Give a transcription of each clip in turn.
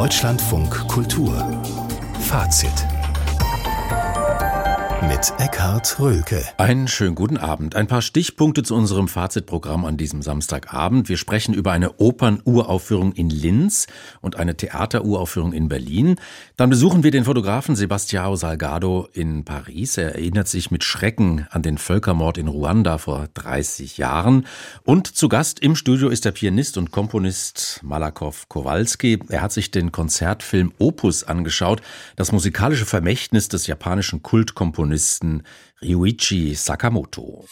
Deutschlandfunk Kultur Fazit mit Eckhard Röhlke. Einen schönen guten Abend. Ein paar Stichpunkte zu unserem Fazitprogramm an diesem Samstagabend. Wir sprechen über eine Opernuraufführung in Linz und eine Theateruraufführung in Berlin. Dann besuchen wir den Fotografen Sebastião Salgado in Paris. Er erinnert sich mit Schrecken an den Völkermord in Ruanda vor 30 Jahren. Und zu Gast im Studio ist der Pianist und Komponist Malakow Kowalski. Er hat sich den Konzertfilm Opus angeschaut, das musikalische Vermächtnis des japanischen Kultkomponisten Ryuichi Sakamoto.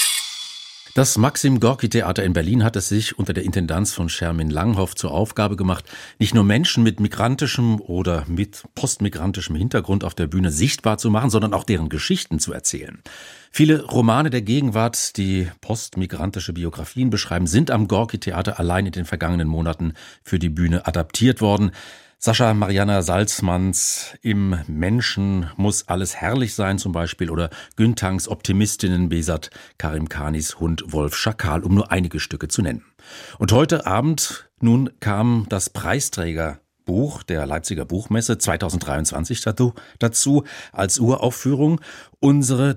Das Maxim-Gorki-Theater in Berlin hat es sich unter der Intendanz von Schermin Langhoff zur Aufgabe gemacht, nicht nur Menschen mit migrantischem oder mit postmigrantischem Hintergrund auf der Bühne sichtbar zu machen, sondern auch deren Geschichten zu erzählen. Viele Romane der Gegenwart, die postmigrantische Biografien beschreiben, sind am Gorki-Theater allein in den vergangenen Monaten für die Bühne adaptiert worden. Sascha Marianna Salzmanns Im Menschen muss alles herrlich sein zum Beispiel oder Güntangs Optimistinnen Besat Karimkhanis Hund Wolf Schakal, um nur einige Stücke zu nennen. Und heute Abend nun kam das Preisträgerbuch der Leipziger Buchmesse 2023 dazu als Uraufführung. Unser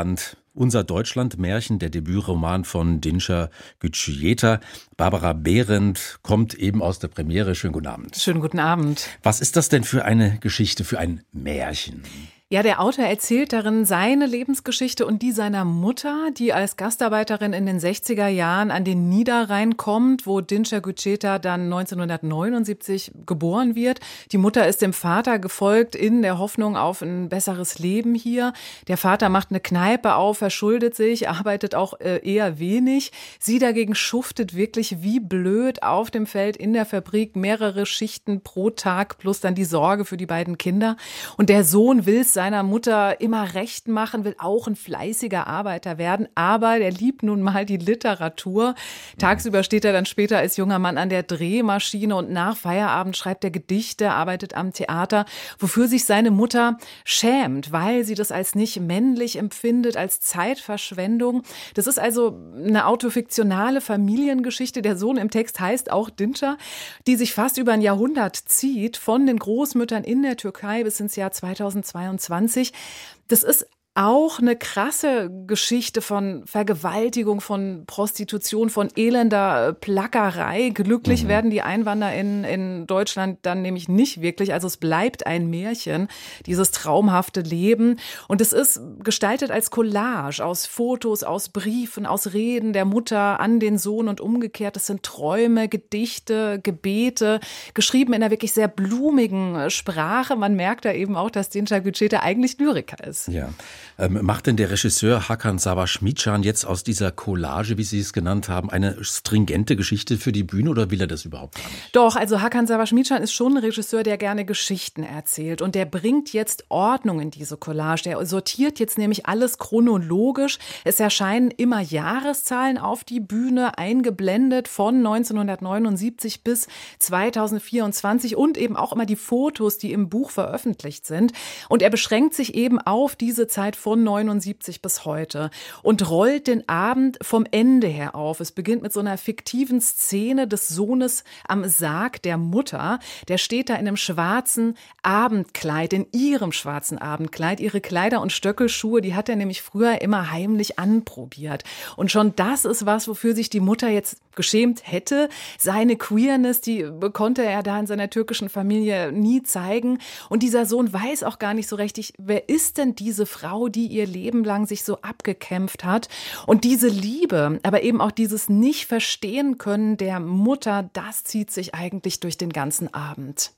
Deutschland-Märchen, der Debütroman von Dinša Gyčujeta. Barbara Behrendt kommt eben aus der Premiere. Schönen guten Abend. Schönen guten Abend. Was ist das denn für eine Geschichte, für ein Märchen? Ja, der Autor erzählt darin seine Lebensgeschichte und die seiner Mutter, die als Gastarbeiterin in den 60er Jahren an den Niederrhein kommt, wo Dinša Gyčujeta dann 1979 geboren wird. Die Mutter ist dem Vater gefolgt in der Hoffnung auf ein besseres Leben hier. Der Vater macht eine Kneipe auf, verschuldet sich, arbeitet auch eher wenig. Sie dagegen schuftet wirklich wie blöd auf dem Feld in der Fabrik, mehrere Schichten pro Tag plus dann die Sorge für die beiden Kinder. Und der Sohn will es seiner Mutter immer recht machen, will auch ein fleißiger Arbeiter werden, aber der liebt nun mal die Literatur. Tagsüber steht er dann später als junger Mann an der Drehmaschine und nach Feierabend schreibt er Gedichte, arbeitet am Theater, wofür sich seine Mutter schämt, weil sie das als nicht männlich empfindet, als Zeitverschwendung. Das ist also eine autofiktionale Familiengeschichte. Der Sohn im Text heißt auch Dinša, die sich fast über ein Jahrhundert zieht, von den Großmüttern in der Türkei bis ins Jahr 2022. Das ist auch eine krasse Geschichte von Vergewaltigung, von Prostitution, von elender Plackerei. Glücklich werden die EinwanderInnen in Deutschland dann nämlich nicht wirklich. Also es bleibt ein Märchen, dieses traumhafte Leben. Und es ist gestaltet als Collage aus Fotos, aus Briefen, aus Reden der Mutter an den Sohn und umgekehrt. Es sind Träume, Gedichte, Gebete, geschrieben in einer wirklich sehr blumigen Sprache. Man merkt da eben auch, dass Dinša Gyčujeta eigentlich Lyriker ist. Ja. Macht denn der Regisseur Hakan Savaşmićan jetzt aus dieser Collage, wie Sie es genannt haben, eine stringente Geschichte für die Bühne oder will er das überhaupt gar nicht? Doch, also Hakan Savaşmićan ist schon ein Regisseur, der gerne Geschichten erzählt und der bringt jetzt Ordnung in diese Collage. Der sortiert jetzt nämlich alles chronologisch. Es erscheinen immer Jahreszahlen auf die Bühne, eingeblendet von 1979 bis 2024 und eben auch immer die Fotos, die im Buch veröffentlicht sind. Und er beschränkt sich eben auf diese Zeit von 79 bis heute und rollt den Abend vom Ende her auf. Es beginnt mit so einer fiktiven Szene des Sohnes am Sarg der Mutter. Der steht da in einem schwarzen Abendkleid, in ihrem schwarzen Abendkleid. Ihre Kleider und Stöckelschuhe, die hat er nämlich früher immer heimlich anprobiert. Und schon das ist was, wofür sich die Mutter jetzt geschämt hätte. Seine Queerness, die konnte er da in seiner türkischen Familie nie zeigen. Und dieser Sohn weiß auch gar nicht so richtig, wer ist denn diese Frau, die ihr Leben lang sich so abgekämpft hat. Und diese Liebe, aber eben auch dieses Nicht-Verstehen-Können der Mutter, das zieht sich eigentlich durch den ganzen Abend.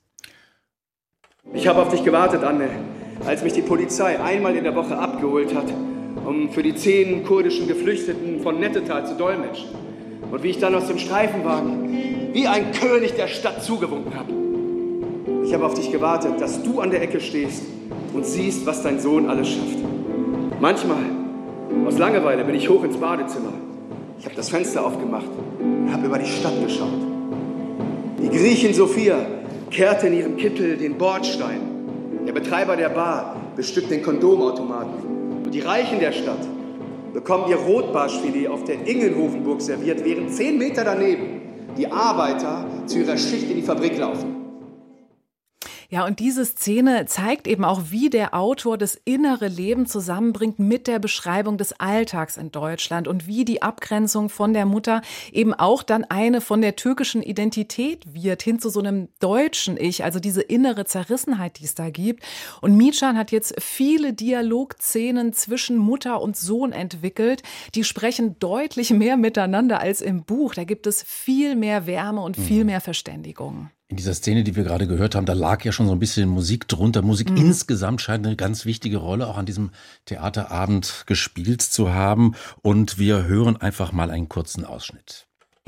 Ich habe auf dich gewartet, Anne, als mich die Polizei einmal in der Woche abgeholt hat, um für die 10 kurdischen Geflüchteten von Nettetal zu dolmetschen. Und wie ich dann aus dem Streifenwagen wie ein König der Stadt zugewunken habe. Ich habe auf dich gewartet, dass du an der Ecke stehst und siehst, was dein Sohn alles schafft. Manchmal, aus Langeweile, bin ich hoch ins Badezimmer. Ich habe das Fenster aufgemacht und habe über die Stadt geschaut. Die Griechin Sophia kehrte in ihrem Kittel den Bordstein. Der Betreiber der Bar bestückt den Kondomautomaten. Und die Reichen der Stadt bekommen ihr Rotbarschfilet auf der Ingenhofenburg serviert, während 10 Meter daneben die Arbeiter zu ihrer Schicht in die Fabrik laufen. Ja, und diese Szene zeigt eben auch, wie der Autor das innere Leben zusammenbringt mit der Beschreibung des Alltags in Deutschland und wie die Abgrenzung von der Mutter eben auch dann eine von der türkischen Identität wird, hin zu so einem deutschen Ich, also diese innere Zerrissenheit, die es da gibt. Und Mihcan hat jetzt viele Dialogszenen zwischen Mutter und Sohn entwickelt. Die sprechen deutlich mehr miteinander als im Buch. Da gibt es viel mehr Wärme und viel mehr Verständigung. In dieser Szene, die wir gerade gehört haben, da lag ja schon so ein bisschen Musik drunter. Musik insgesamt scheint eine ganz wichtige Rolle auch an diesem Theaterabend gespielt zu haben. Und wir hören einfach mal einen kurzen Ausschnitt.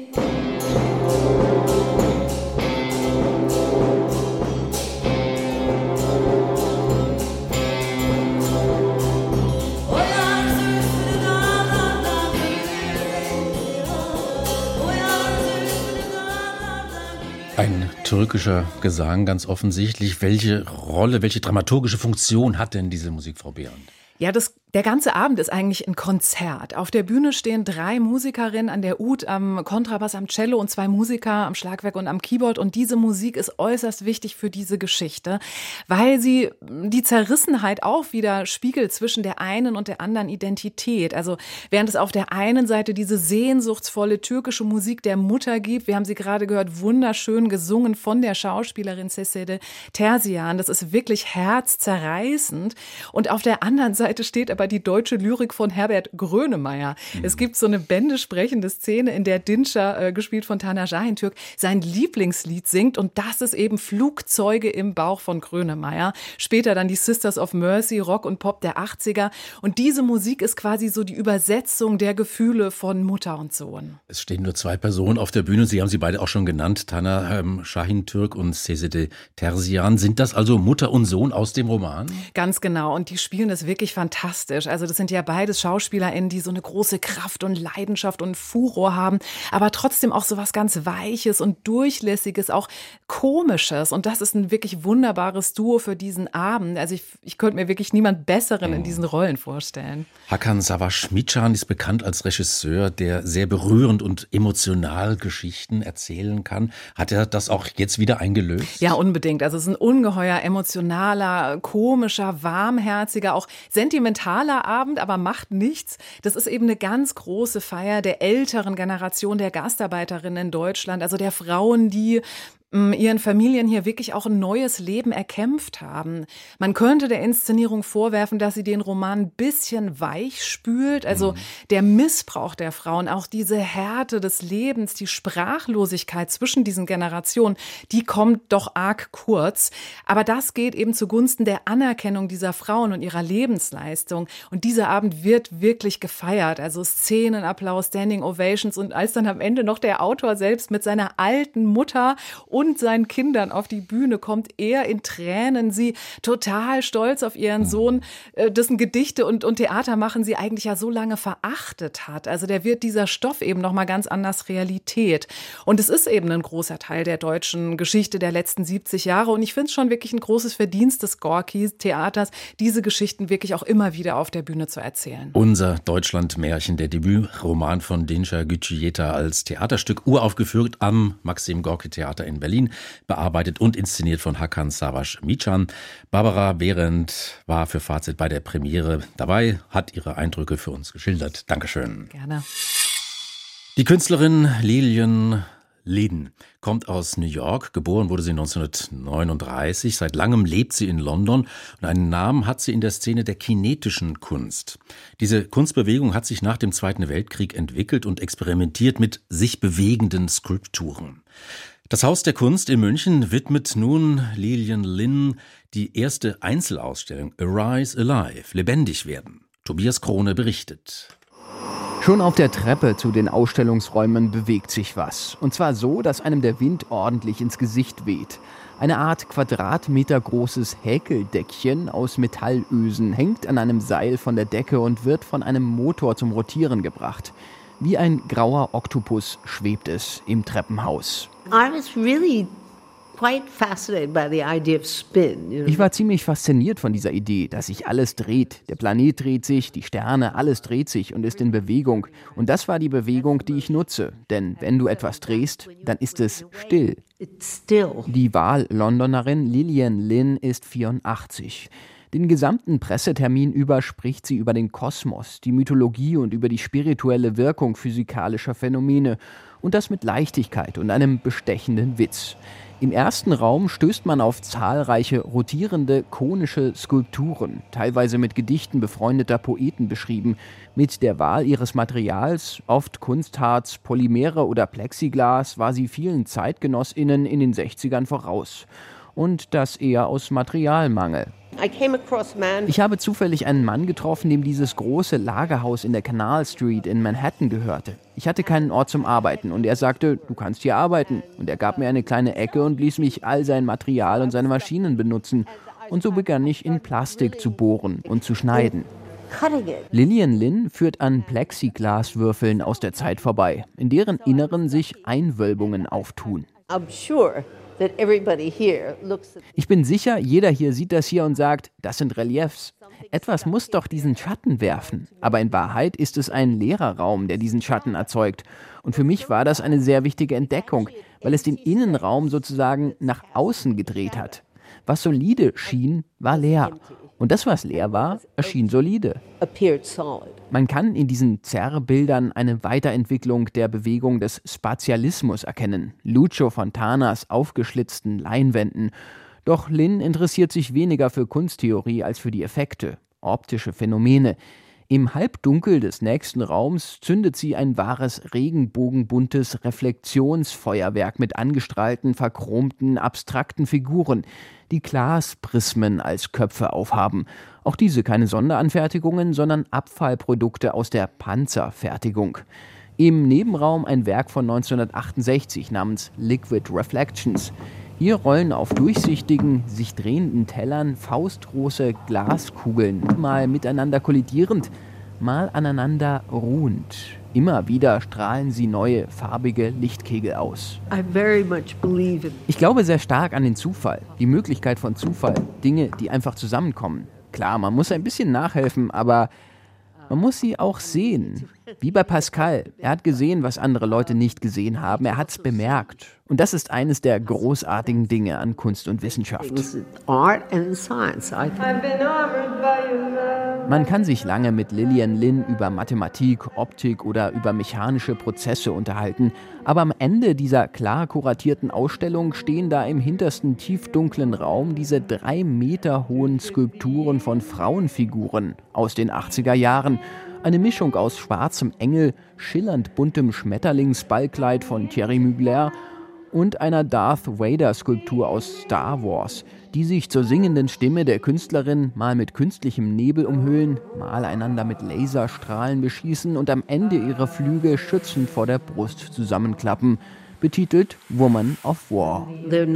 Ein türkischer Gesang, ganz offensichtlich. Welche Rolle, welche dramaturgische Funktion hat denn diese Musik, Frau Behrendt? Ja, der ganze Abend ist eigentlich ein Konzert. Auf der Bühne stehen 3 Musikerinnen an der Ud, am Kontrabass, am Cello und 2 Musiker am Schlagwerk und am Keyboard. Und diese Musik ist äußerst wichtig für diese Geschichte, weil sie die Zerrissenheit auch wieder spiegelt zwischen der einen und der anderen Identität. Also während es auf der einen Seite diese sehnsuchtsvolle türkische Musik der Mutter gibt, wir haben sie gerade gehört, wunderschön gesungen von der Schauspielerin Sesede Terzian. Das ist wirklich herzzerreißend. Und auf der anderen Seite steht aber die deutsche Lyrik von Herbert Grönemeyer. Es gibt so eine bändesprechende Szene, in der Dinçer, gespielt von Taner Şahintürk, sein Lieblingslied singt. Und das ist eben Flugzeuge im Bauch von Grönemeyer. Später dann die Sisters of Mercy, Rock und Pop der 80er. Und diese Musik ist quasi so die Übersetzung der Gefühle von Mutter und Sohn. Es stehen nur 2 Personen auf der Bühne. Sie haben sie beide auch schon genannt, Taner Şahintürk und Sesede Terzian. Sind das also Mutter und Sohn aus dem Roman? Ganz genau. Und die spielen das wirklich fantastisch. Also das sind ja beides SchauspielerInnen, die so eine große Kraft und Leidenschaft und Furor haben, aber trotzdem auch so was ganz Weiches und Durchlässiges, auch Komisches. Und das ist ein wirklich wunderbares Duo für diesen Abend. Also ich könnte mir wirklich niemand Besseren in diesen Rollen vorstellen. Hakan Savaş-Mihcan ist bekannt als Regisseur, der sehr berührend und emotional Geschichten erzählen kann. Hat er das auch jetzt wieder eingelöst? Ja, unbedingt. Also es ist ein ungeheuer emotionaler, komischer, warmherziger, auch sentimentaler Abend, aber macht nichts. Das ist eben eine ganz große Feier der älteren Generation der Gastarbeiterinnen in Deutschland, also der Frauen, die ihren Familien hier wirklich auch ein neues Leben erkämpft haben. Man könnte der Inszenierung vorwerfen, dass sie den Roman ein bisschen weich spült. Also der Missbrauch der Frauen, auch diese Härte des Lebens, die Sprachlosigkeit zwischen diesen Generationen, die kommt doch arg kurz. Aber das geht eben zugunsten der Anerkennung dieser Frauen und ihrer Lebensleistung. Und dieser Abend wird wirklich gefeiert. Also Szenenapplaus, Standing Ovations und als dann am Ende noch der Autor selbst mit seiner alten Mutter und seinen Kindern auf die Bühne kommt, er in Tränen, sie total stolz auf ihren Sohn, dessen Gedichte und Theater machen sie eigentlich ja so lange verachtet hat. Also der wird dieser Stoff eben nochmal ganz anders Realität. Und es ist eben ein großer Teil der deutschen Geschichte der letzten 70 Jahre. Und ich finde es schon wirklich ein großes Verdienst des Gorki-Theaters, diese Geschichten wirklich auch immer wieder auf der Bühne zu erzählen. Unser Deutschland-Märchen, der Debütroman von Dinçer Gücüyeta als Theaterstück uraufgeführt am Maxim-Gorki-Theater in Berlin, bearbeitet und inszeniert von Hakan Savaş-Mihcan. Barbara Behrendt war für Fazit bei der Premiere dabei, hat ihre Eindrücke für uns geschildert. Dankeschön. Gerne. Die Künstlerin Lillian Leden kommt aus New York. Geboren wurde sie 1939. Seit langem lebt sie in London und einen Namen hat sie in der Szene der kinetischen Kunst. Diese Kunstbewegung hat sich nach dem Zweiten Weltkrieg entwickelt und experimentiert mit sich bewegenden Skulpturen. Das Haus der Kunst in München widmet nun Lillian Lin die erste Einzelausstellung Arise Alive, lebendig werden. Tobias Krone berichtet. Schon auf der Treppe zu den Ausstellungsräumen bewegt sich was. Und zwar so, dass einem der Wind ordentlich ins Gesicht weht. Eine Art quadratmetergroßes Häkeldeckchen aus Metallösen hängt an einem Seil von der Decke und wird von einem Motor zum Rotieren gebracht. Wie ein grauer Oktopus schwebt es im Treppenhaus. Art is really Ich war ziemlich fasziniert von dieser Idee, dass sich alles dreht. Der Planet dreht sich, die Sterne, alles dreht sich und ist in Bewegung. Und das war die Bewegung, die ich nutze. Denn wenn du etwas drehst, dann ist es still. Die Wahl-Londonerin Lillian Lynn ist 84. Den gesamten Pressetermin über spricht sie über den Kosmos, die Mythologie und über die spirituelle Wirkung physikalischer Phänomene. Und das mit Leichtigkeit und einem bestechenden Witz. Im ersten Raum stößt man auf zahlreiche rotierende, konische Skulpturen, teilweise mit Gedichten befreundeter Poeten beschrieben. Mit der Wahl ihres Materials, oft Kunstharz, Polymere oder Plexiglas, war sie vielen ZeitgenossInnen in den 60ern voraus. Und das eher aus Materialmangel. Ich habe zufällig einen Mann getroffen, dem dieses große Lagerhaus in der Canal Street in Manhattan gehörte. Ich hatte keinen Ort zum Arbeiten und er sagte, du kannst hier arbeiten. Und er gab mir eine kleine Ecke und ließ mich all sein Material und seine Maschinen benutzen. Und so begann ich in Plastik zu bohren und zu schneiden. Lillian Lynn führt an Plexiglaswürfeln aus der Zeit vorbei, in deren Inneren sich Einwölbungen auftun. Ich bin sicher, jeder hier sieht das hier und sagt, das sind Reliefs. Etwas muss doch diesen Schatten werfen. Aber in Wahrheit ist es ein leerer Raum, der diesen Schatten erzeugt. Und für mich war das eine sehr wichtige Entdeckung, weil es den Innenraum sozusagen nach außen gedreht hat. Was solide schien, war leer. Und das, was leer war, erschien solide. Man kann in diesen Zerrbildern eine Weiterentwicklung der Bewegung des Spatialismus erkennen. Lucio Fontanas aufgeschlitzten Leinwänden. Doch Lynn interessiert sich weniger für Kunsttheorie als für die Effekte, optische Phänomene. Im Halbdunkel des nächsten Raums zündet sie ein wahres regenbogenbuntes Reflexionsfeuerwerk mit angestrahlten, verchromten, abstrakten Figuren, die Glasprismen als Köpfe aufhaben. Auch diese keine Sonderanfertigungen, sondern Abfallprodukte aus der Panzerfertigung. Im Nebenraum ein Werk von 1968 namens Liquid Reflections. Hier rollen auf durchsichtigen, sich drehenden Tellern faustgroße Glaskugeln, mal miteinander kollidierend, mal aneinander ruhend. Immer wieder strahlen sie neue, farbige Lichtkegel aus. Ich glaube sehr stark an den Zufall, die Möglichkeit von Zufall, Dinge, die einfach zusammenkommen. Klar, man muss ein bisschen nachhelfen, aber man muss sie auch sehen. Wie bei Pascal. Er hat gesehen, was andere Leute nicht gesehen haben. Er hat es bemerkt. Und das ist eines der großartigen Dinge an Kunst und Wissenschaft. Man kann sich lange mit Lillian Lynn über Mathematik, Optik oder über mechanische Prozesse unterhalten. Aber am Ende dieser klar kuratierten Ausstellung stehen da im hintersten tiefdunklen Raum diese 3 Meter hohen Skulpturen von Frauenfiguren aus den 80er Jahren. Eine Mischung aus schwarzem Engel, schillernd buntem Schmetterlingsballkleid von Thierry Mugler und einer Darth Vader-Skulptur aus Star Wars, die sich zur singenden Stimme der Künstlerin mal mit künstlichem Nebel umhüllen, mal einander mit Laserstrahlen beschießen und am Ende ihre Flügel schützend vor der Brust zusammenklappen, betitelt Woman of War.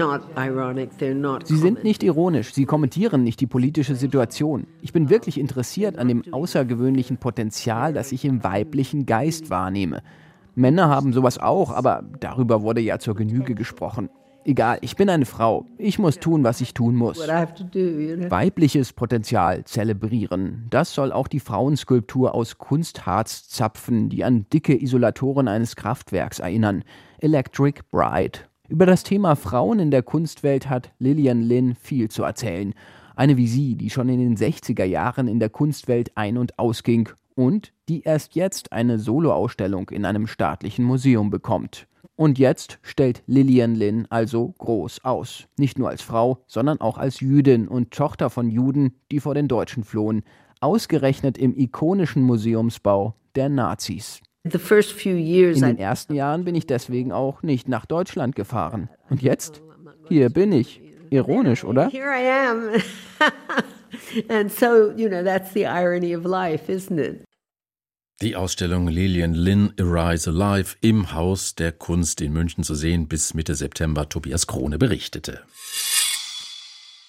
Sie sind nicht ironisch, sie kommentieren nicht die politische Situation. Ich bin wirklich interessiert an dem außergewöhnlichen Potenzial, das ich im weiblichen Geist wahrnehme. Männer haben sowas auch, aber darüber wurde ja zur Genüge gesprochen. Egal, ich bin eine Frau. Ich muss tun, was ich tun muss. Weibliches Potenzial zelebrieren. Das soll auch die Frauenskulptur aus Kunstharz zapfen, die an dicke Isolatoren eines Kraftwerks erinnern. Electric Bride. Über das Thema Frauen in der Kunstwelt hat Lillian Lynn viel zu erzählen. Eine wie sie, die schon in den 60er Jahren in der Kunstwelt ein- und ausging und die erst jetzt eine Soloausstellung in einem staatlichen Museum bekommt. Und jetzt stellt Lillian Lynn also groß aus. Nicht nur als Frau, sondern auch als Jüdin und Tochter von Juden, die vor den Deutschen flohen. Ausgerechnet im ikonischen Museumsbau der Nazis. In den ersten Jahren bin ich deswegen auch nicht nach Deutschland gefahren. Und jetzt? Hier bin ich. Ironisch, oder? Here I am. And so, that's the irony of life, isn't it? Die Ausstellung Lillian Lynn Arise Alive im Haus der Kunst in München zu sehen, bis Mitte September Tobias Krone berichtete.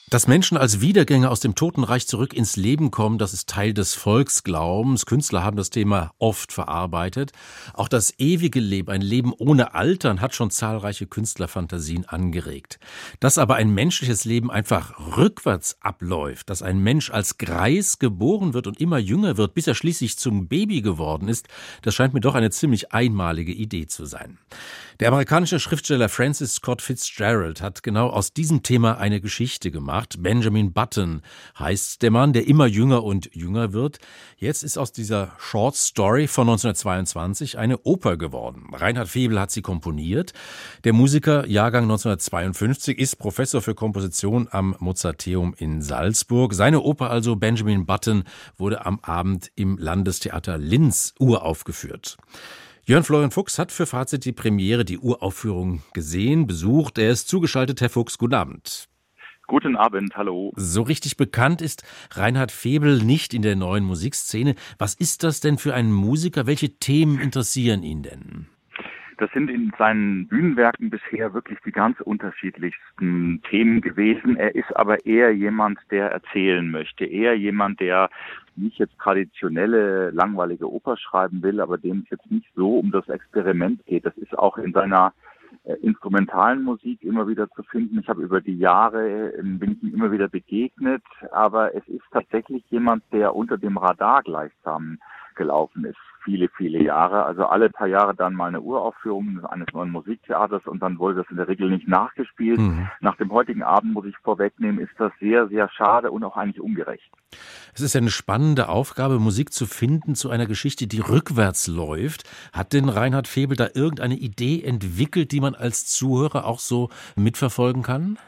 Dass Menschen als Wiedergänger aus dem Totenreich zurück ins Leben kommen, das ist Teil des Volksglaubens. Künstler haben das Thema oft verarbeitet. Auch das ewige Leben, ein Leben ohne Altern, hat schon zahlreiche Künstlerfantasien angeregt. Dass aber ein menschliches Leben einfach rückwärts abläuft, dass ein Mensch als Greis geboren wird und immer jünger wird, bis er schließlich zum Baby geworden ist, das scheint mir doch eine ziemlich einmalige Idee zu sein. Der amerikanische Schriftsteller Francis Scott Fitzgerald hat genau aus diesem Thema eine Geschichte gemacht. Benjamin Button heißt der Mann, der immer jünger und jünger wird. Jetzt ist aus dieser Short Story von 1922 eine Oper geworden. Reinhard Febel hat sie komponiert. Der Musiker, Jahrgang 1952, ist Professor für Komposition am Mozarteum in Salzburg. Seine Oper also Benjamin Button wurde am Abend im Landestheater Linz uraufgeführt. Jörn Florian Fuchs hat für Fazit die Premiere, die Uraufführung gesehen, besucht. Er ist zugeschaltet. Herr Fuchs, guten Abend. Guten Abend, hallo. So richtig bekannt ist Reinhard Febel nicht in der neuen Musikszene. Was ist das denn für ein Musiker? Welche Themen interessieren ihn denn? Das sind in seinen Bühnenwerken bisher wirklich die ganz unterschiedlichsten Themen gewesen. Er ist aber eher jemand, der erzählen möchte, eher jemand, der nicht jetzt traditionelle, langweilige Oper schreiben will, aber dem es jetzt nicht so um das Experiment geht. Das ist auch in seiner instrumentalen Musik immer wieder zu finden. Ich habe über die Jahre, bin ich ihm immer wieder begegnet, aber es ist tatsächlich jemand, der unter dem Radar gleichsam gelaufen ist. Viele Jahre, also alle paar Jahre dann mal eine Uraufführung eines neuen Musiktheaters und dann wurde das in der Regel nicht nachgespielt. Nach dem heutigen Abend, muss ich vorwegnehmen, ist das sehr, sehr schade und auch eigentlich ungerecht. Es ist ja eine spannende Aufgabe, Musik zu finden zu einer Geschichte, die rückwärts läuft. Hat denn Reinhard Febel da irgendeine Idee entwickelt, die man als Zuhörer auch so mitverfolgen kann?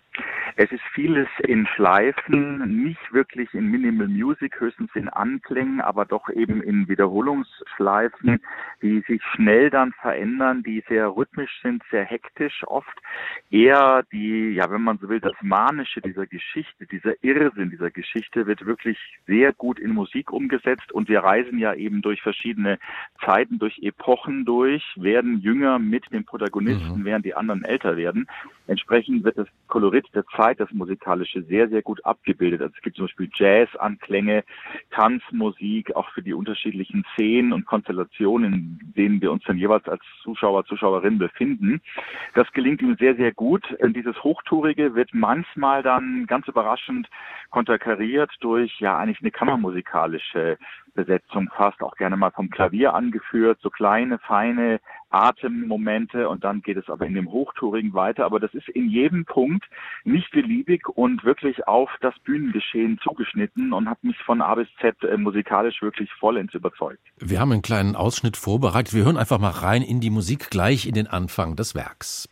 Es ist vieles in Schleifen, nicht wirklich in Minimal Music, höchstens in Anklängen, aber doch eben in Wiederholungsschleifen, die sich schnell dann verändern, die sehr rhythmisch sind, sehr hektisch oft. Eher die, ja, wenn man so will, das Manische dieser Geschichte, dieser Irrsinn dieser Geschichte wird wirklich sehr gut in Musik umgesetzt und wir reisen ja eben durch verschiedene Zeiten, durch Epochen durch, werden jünger mit den Protagonisten, während die anderen älter werden. Entsprechend wird das Kolorit der Zeit, das Musikalische, sehr, sehr gut abgebildet. Also es gibt zum Beispiel Jazz-Anklänge, Tanzmusik, auch für die unterschiedlichen Szenen und Konstellationen, in denen wir uns dann jeweils als Zuschauer, Zuschauerin befinden. Das gelingt ihm sehr, sehr gut. Dieses Hochtourige wird manchmal dann ganz überraschend konterkariert durch, ja, eigentlich eine kammermusikalische Besetzung, fast auch gerne mal vom Klavier angeführt, so kleine, feine Atemmomente und dann geht es aber in dem Hochtourigen weiter. Aber das ist in jedem Punkt nicht beliebig und wirklich auf das Bühnengeschehen zugeschnitten und hat mich von A bis Z musikalisch wirklich vollends überzeugt. Wir haben einen kleinen Ausschnitt vorbereitet. Wir hören einfach mal rein in die Musik, gleich in den Anfang des Werks.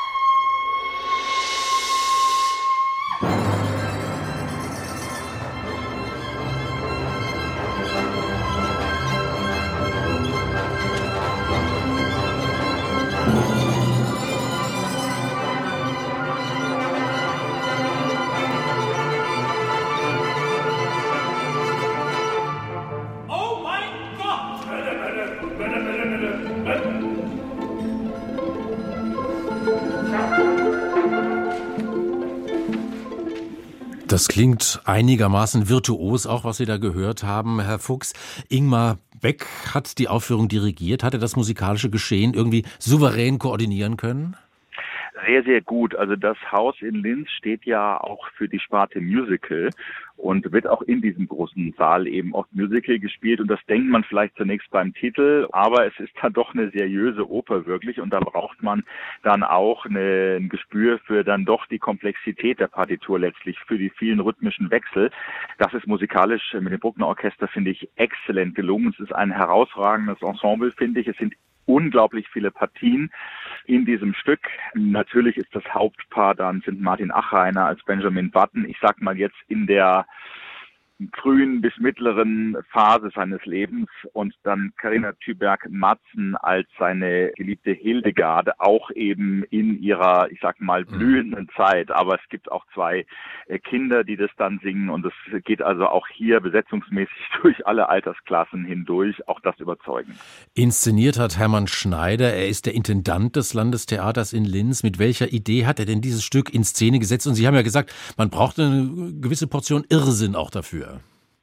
Das klingt einigermaßen virtuos, auch was Sie da gehört haben, Herr Fuchs. Ingmar Beck hat die Aufführung dirigiert. Hat er das musikalische Geschehen irgendwie souverän koordinieren können? Sehr, sehr gut. Also das Haus in Linz steht ja auch für die Sparte Musical und wird auch in diesem großen Saal eben oft Musical gespielt. Und das denkt man vielleicht zunächst beim Titel, aber es ist dann doch eine seriöse Oper wirklich. Und da braucht man dann auch ein Gespür für dann doch die Komplexität der Partitur letztlich, für die vielen rhythmischen Wechsel. Das ist musikalisch mit dem Bruckner Orchester, finde ich, exzellent gelungen. Es ist ein herausragendes Ensemble, finde ich. Es sind unglaublich viele Partien in diesem Stück. Natürlich ist das Hauptpaar dann sind Martin Achreiner als Benjamin Button. Ich sag mal jetzt in der frühen bis mittleren Phase seines Lebens und dann Carina Thyberg-Matzen als seine geliebte Hildegard, auch eben in ihrer, ich sag mal, blühenden Zeit. Aber es gibt auch 2 Kinder, die das dann singen und es geht also auch hier besetzungsmäßig durch alle Altersklassen hindurch, auch das überzeugend. Inszeniert hat Hermann Schneider, er ist der Intendant des Landestheaters in Linz. Mit welcher Idee hat er denn dieses Stück in Szene gesetzt? Und Sie haben ja gesagt, man braucht eine gewisse Portion Irrsinn auch dafür.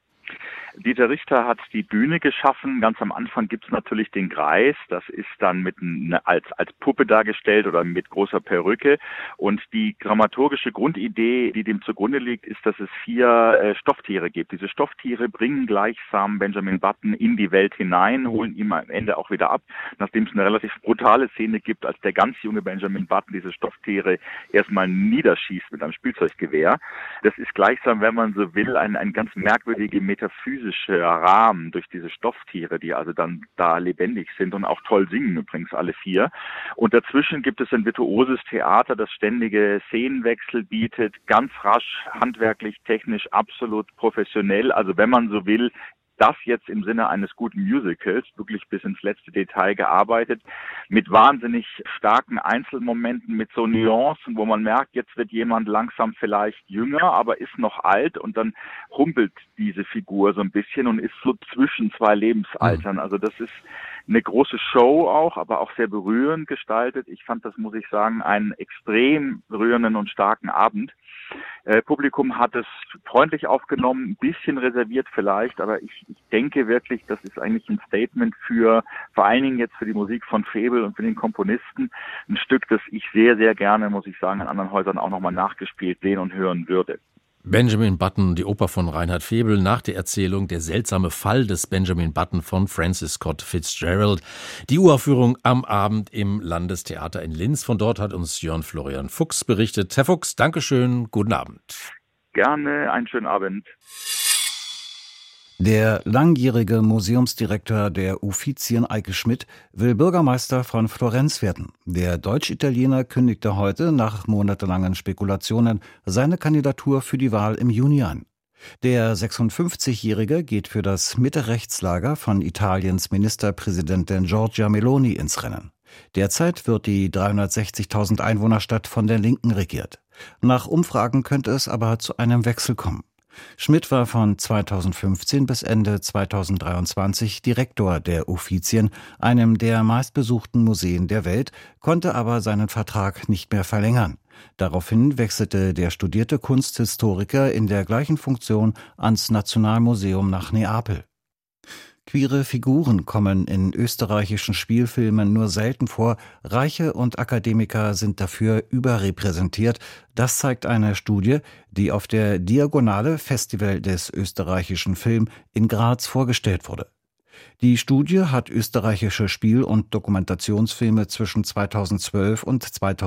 Dieter Richter hat die Bühne geschaffen. Ganz am Anfang gibt es natürlich den Greis. Das ist dann als Puppe dargestellt oder mit großer Perücke. Und die dramaturgische Grundidee, die dem zugrunde liegt, ist, dass es 4 Stofftiere gibt. Diese Stofftiere bringen gleichsam Benjamin Button in die Welt hinein, holen ihn am Ende auch wieder ab, nachdem es eine relativ brutale Szene gibt, als der ganz junge Benjamin Button diese Stofftiere erstmal niederschießt mit einem Spielzeuggewehr. Das ist gleichsam, wenn man so will, ein ganz merkwürdiger metaphysischer Rahmen durch diese Stofftiere, die also dann da lebendig sind und auch toll singen, übrigens alle 4. Und dazwischen gibt es ein virtuoses Theater, das ständige Szenenwechsel bietet, ganz rasch, handwerklich, technisch, absolut professionell. Also wenn man so will, das jetzt im Sinne eines guten Musicals, wirklich bis ins letzte Detail gearbeitet, mit wahnsinnig starken Einzelmomenten, mit so Nuancen, wo man merkt, jetzt wird jemand langsam vielleicht jünger, aber ist noch alt und dann humpelt diese Figur so ein bisschen und ist so zwischen 2 Lebensaltern. Also das ist eine große Show auch, aber auch sehr berührend gestaltet. Ich fand das, muss ich sagen, einen extrem berührenden und starken Abend. Publikum hat es freundlich aufgenommen, ein bisschen reserviert vielleicht, aber ich denke wirklich, das ist eigentlich ein Statement vor allen Dingen jetzt für die Musik von Febel und für den Komponisten. Ein Stück, das ich sehr, sehr gerne, muss ich sagen, in anderen Häusern auch nochmal nachgespielt sehen und hören würde. Benjamin Button, die Oper von Reinhard Febel, nach der Erzählung Der seltsame Fall des Benjamin Button von Francis Scott Fitzgerald. Die Uraufführung am Abend im Landestheater in Linz. Von dort hat uns Jörn Florian Fuchs berichtet. Herr Fuchs, Dankeschön, guten Abend. Gerne, einen schönen Abend. Der langjährige Museumsdirektor der Uffizien Eike Schmidt will Bürgermeister von Florenz werden. Der Deutsch-Italiener kündigte heute nach monatelangen Spekulationen seine Kandidatur für die Wahl im Juni an. Der 56-Jährige geht für das Mitte-Rechtslager von Italiens Ministerpräsidentin Giorgia Meloni ins Rennen. Derzeit wird die 360.000 Einwohnerstadt von der Linken regiert. Nach Umfragen könnte es aber zu einem Wechsel kommen. Schmidt war von 2015 bis Ende 2023 Direktor der Uffizien, einem der meistbesuchten Museen der Welt, konnte aber seinen Vertrag nicht mehr verlängern. Daraufhin wechselte der studierte Kunsthistoriker in der gleichen Funktion ans Nationalmuseum nach Neapel. Queere Figuren kommen in österreichischen Spielfilmen nur selten vor. Reiche und Akademiker sind dafür überrepräsentiert. Das zeigt eine Studie, die auf der Diagonale Festival des österreichischen Film in Graz vorgestellt wurde. Die Studie hat österreichische Spiel- und Dokumentationsfilme zwischen 2012 und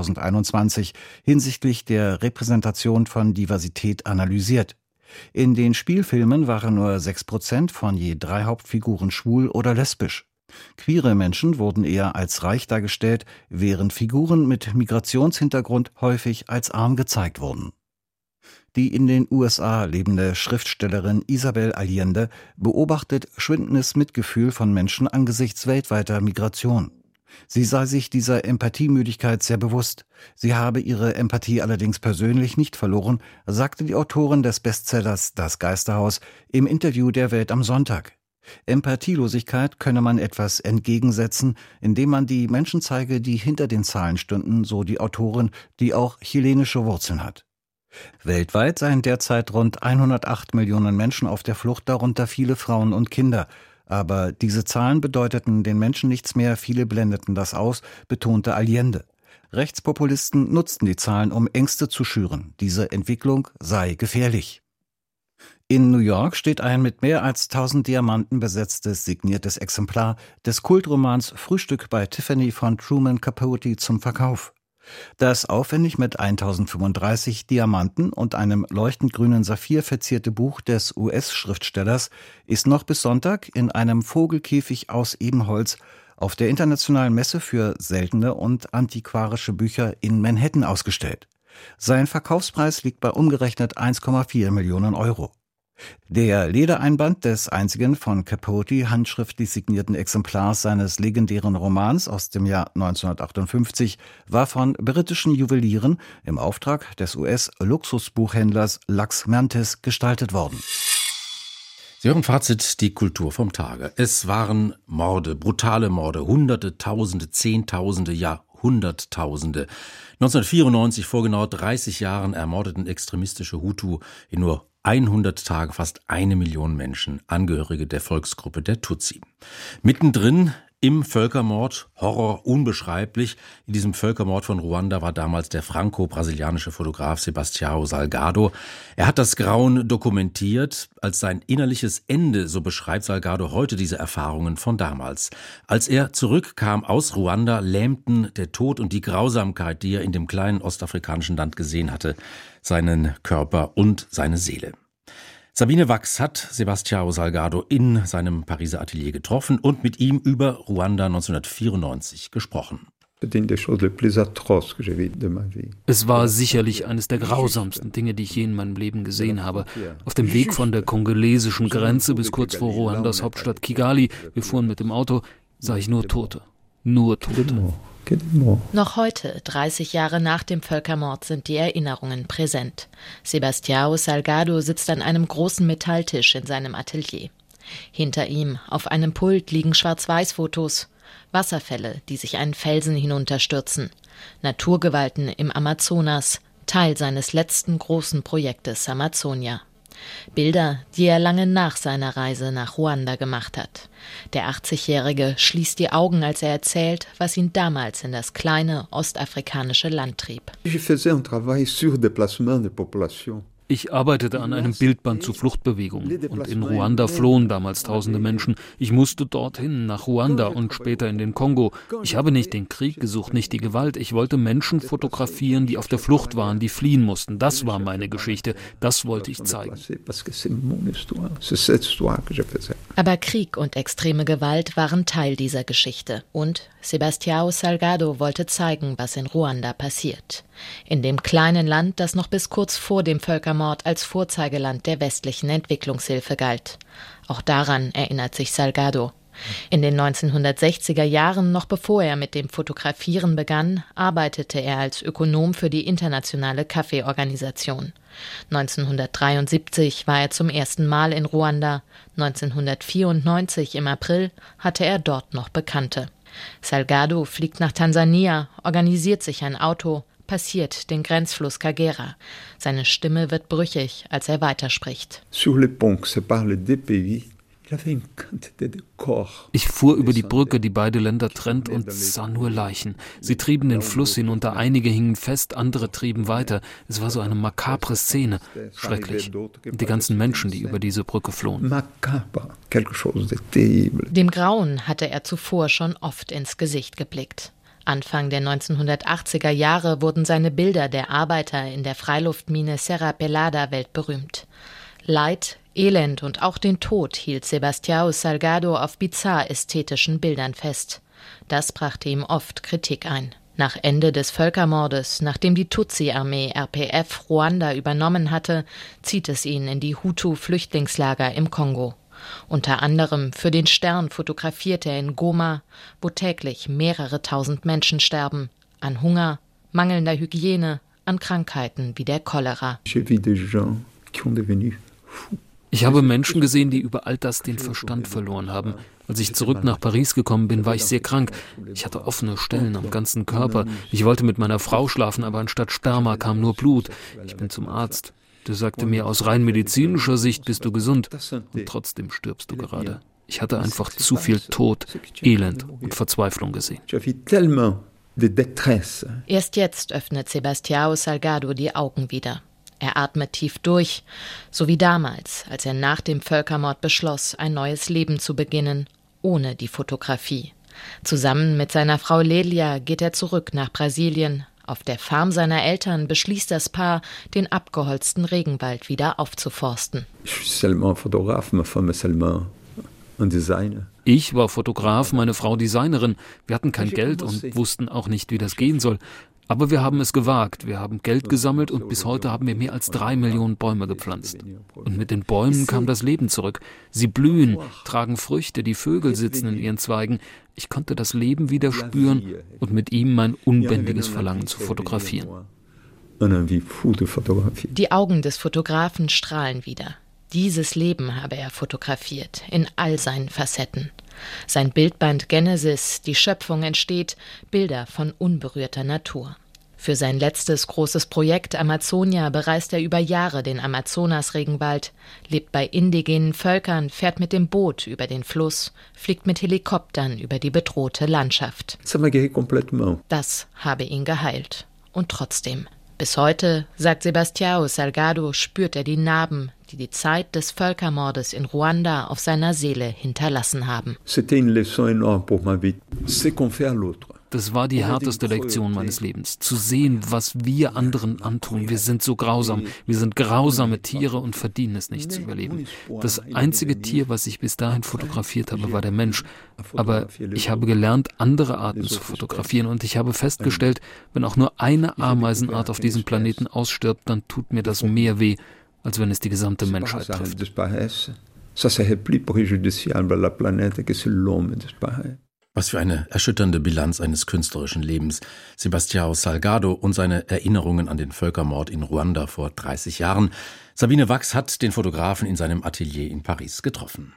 2021 hinsichtlich der Repräsentation von Diversität analysiert. In den Spielfilmen waren nur 6% von je 3 Hauptfiguren schwul oder lesbisch. Queere Menschen wurden eher als reich dargestellt, während Figuren mit Migrationshintergrund häufig als arm gezeigt wurden. Die in den USA lebende Schriftstellerin Isabel Allende beobachtet schwindendes Mitgefühl von Menschen angesichts weltweiter Migration. Sie sei sich dieser Empathiemüdigkeit sehr bewusst. Sie habe ihre Empathie allerdings persönlich nicht verloren, sagte die Autorin des Bestsellers Das Geisterhaus im Interview der Welt am Sonntag. Empathielosigkeit könne man etwas entgegensetzen, indem man die Menschen zeige, die hinter den Zahlen stünden, so die Autorin, die auch chilenische Wurzeln hat. Weltweit seien derzeit rund 108 Millionen Menschen auf der Flucht, darunter viele Frauen und Kinder. Aber diese Zahlen bedeuteten den Menschen nichts mehr, viele blendeten das aus, betonte Allende. Rechtspopulisten nutzten die Zahlen, um Ängste zu schüren. Diese Entwicklung sei gefährlich. In New York steht ein mit mehr als 1000 Diamanten besetztes signiertes Exemplar des Kultromans Frühstück bei Tiffany von Truman Capote zum Verkauf. Das aufwendig mit 1035 Diamanten und einem leuchtend grünen Saphir verzierte Buch des US-Schriftstellers ist noch bis Sonntag in einem Vogelkäfig aus Ebenholz auf der Internationalen Messe für seltene und antiquarische Bücher in Manhattan ausgestellt. Sein Verkaufspreis liegt bei umgerechnet 1,4 Millionen Euro. Der Ledereinband des einzigen von Capote handschriftlich signierten Exemplars seines legendären Romans aus dem Jahr 1958 war von britischen Juwelieren im Auftrag des US-Luxusbuchhändlers Lux Mantis gestaltet worden. Sie hören Fazit, die Kultur vom Tage. Es waren Morde, brutale Morde, Hunderte, Tausende, Zehntausende, ja Hunderttausende. 1994, vor genau 30 Jahren, ermordeten extremistische Hutu in nur 100 Tagen fast 1 Million Menschen, Angehörige der Volksgruppe der Tutsi. Mittendrin im Völkermord, Horror unbeschreiblich. In diesem Völkermord von Ruanda war damals der franco-brasilianische Fotograf Sebastião Salgado. Er hat das Grauen dokumentiert als sein innerliches Ende, so beschreibt Salgado heute diese Erfahrungen von damals. Als er zurückkam aus Ruanda, lähmten der Tod und die Grausamkeit, die er in dem kleinen ostafrikanischen Land gesehen hatte, seinen Körper und seine Seele. Sabine Wachs hat Sebastião Salgado in seinem Pariser Atelier getroffen und mit ihm über Ruanda 1994 gesprochen. Es war sicherlich eines der grausamsten Dinge, die ich je in meinem Leben gesehen habe. Auf dem Weg von der kongolesischen Grenze bis kurz vor Ruandas Hauptstadt Kigali, wir fuhren mit dem Auto, sah ich nur Tote. Nur Tote. Noch heute, 30 Jahre nach dem Völkermord, sind die Erinnerungen präsent. Sebastião Salgado sitzt an einem großen Metalltisch in seinem Atelier. Hinter ihm auf einem Pult liegen Schwarz-Weiß-Fotos, Wasserfälle, die sich einen Felsen hinunterstürzen, Naturgewalten im Amazonas, Teil seines letzten großen Projektes Amazonia. Bilder, die er lange nach seiner Reise nach Ruanda gemacht hat. Der 80-Jährige schließt die Augen, als er erzählt, was ihn damals in das kleine ostafrikanische Land trieb. Ich arbeitete an einem Bildband zu Fluchtbewegungen und in Ruanda flohen damals tausende Menschen. Ich musste dorthin, nach Ruanda und später in den Kongo. Ich habe nicht den Krieg gesucht, nicht die Gewalt. Ich wollte Menschen fotografieren, die auf der Flucht waren, die fliehen mussten. Das war meine Geschichte. Das wollte ich zeigen. Aber Krieg und extreme Gewalt waren Teil dieser Geschichte. Und Sebastião Salgado wollte zeigen, was in Ruanda passiert. In dem kleinen Land, das noch bis kurz vor dem Völkermord als Vorzeigeland der westlichen Entwicklungshilfe galt. Auch daran erinnert sich Salgado. In den 1960er Jahren, noch bevor er mit dem Fotografieren begann, arbeitete er als Ökonom für die internationale Kaffeeorganisation. 1973 war er zum ersten Mal in Ruanda. 1994 im April hatte er dort noch Bekannte. Salgado fliegt nach Tansania, organisiert sich ein Auto, passiert den Grenzfluss Kagera. Seine Stimme wird brüchig, als er weiterspricht. Ich fuhr über die Brücke, die beide Länder trennt, und sah nur Leichen. Sie trieben den Fluss hinunter, einige hingen fest, andere trieben weiter. Es war so eine makabre Szene. Schrecklich. Und die ganzen Menschen, die über diese Brücke flohen. Dem Grauen hatte er zuvor schon oft ins Gesicht geblickt. Anfang der 1980er Jahre wurden seine Bilder der Arbeiter in der Freiluftmine Serra Pelada weltberühmt. Leid, Elend und auch den Tod hielt Sebastião Salgado auf bizarr ästhetischen Bildern fest. Das brachte ihm oft Kritik ein. Nach Ende des Völkermordes, nachdem die Tutsi-Armee RPF Ruanda übernommen hatte, zieht es ihn in die Hutu-Flüchtlingslager im Kongo. Unter anderem für den Stern fotografiert er in Goma, wo täglich mehrere tausend Menschen sterben, an Hunger, mangelnder Hygiene, an Krankheiten wie der Cholera. Ich habe Menschen gesehen, die über all das den Verstand verloren haben. Als ich zurück nach Paris gekommen bin, war ich sehr krank. Ich hatte offene Stellen am ganzen Körper. Ich wollte mit meiner Frau schlafen, aber anstatt Sperma kam nur Blut. Ich bin zum Arzt. Der sagte mir, aus rein medizinischer Sicht bist du gesund. Und trotzdem stirbst du gerade. Ich hatte einfach zu viel Tod, Elend und Verzweiflung gesehen. Erst jetzt öffnet Sebastião Salgado die Augen wieder. Er atmet tief durch, so wie damals, als er nach dem Völkermord beschloss, ein neues Leben zu beginnen, ohne die Fotografie. Zusammen mit seiner Frau Lelia geht er zurück nach Brasilien. Auf der Farm seiner Eltern beschließt das Paar, den abgeholzten Regenwald wieder aufzuforsten. Ich war Fotograf, meine Frau Designerin. Wir hatten kein Geld und wussten auch nicht, wie das gehen soll. Aber wir haben es gewagt. Wir haben Geld gesammelt und bis heute haben wir mehr als 3 Millionen Bäume gepflanzt. Und mit den Bäumen kam das Leben zurück. Sie blühen, tragen Früchte, die Vögel sitzen in ihren Zweigen. Ich konnte das Leben wieder spüren und mit ihm mein unbändiges Verlangen zu fotografieren. Die Augen des Fotografen strahlen wieder. Dieses Leben habe er fotografiert, in all seinen Facetten. Sein Bildband Genesis, die Schöpfung entsteht, Bilder von unberührter Natur. Für sein letztes großes Projekt Amazonia bereist er über Jahre den Amazonas-Regenwald, lebt bei indigenen Völkern, fährt mit dem Boot über den Fluss, fliegt mit Helikoptern über die bedrohte Landschaft. Das habe ihn geheilt. Und trotzdem. Bis heute, sagt Sebastião Salgado, spürt er die Narben, die die Zeit des Völkermordes in Ruanda auf seiner Seele hinterlassen haben. Das war die härteste Lektion meines Lebens. Zu sehen, was wir anderen antun. Wir sind so grausam. Wir sind grausame Tiere und verdienen es nicht zu überleben. Das einzige Tier, was ich bis dahin fotografiert habe, war der Mensch. Aber ich habe gelernt, andere Arten zu fotografieren. Und ich habe festgestellt, wenn auch nur eine Ameisenart auf diesem Planeten ausstirbt, dann tut mir das mehr weh, als wenn es die gesamte Menschheit trifft. Was für eine erschütternde Bilanz eines künstlerischen Lebens. Sebastião Salgado und seine Erinnerungen an den Völkermord in Ruanda vor 30 Jahren. Sabine Wachs hat den Fotografen in seinem Atelier in Paris getroffen.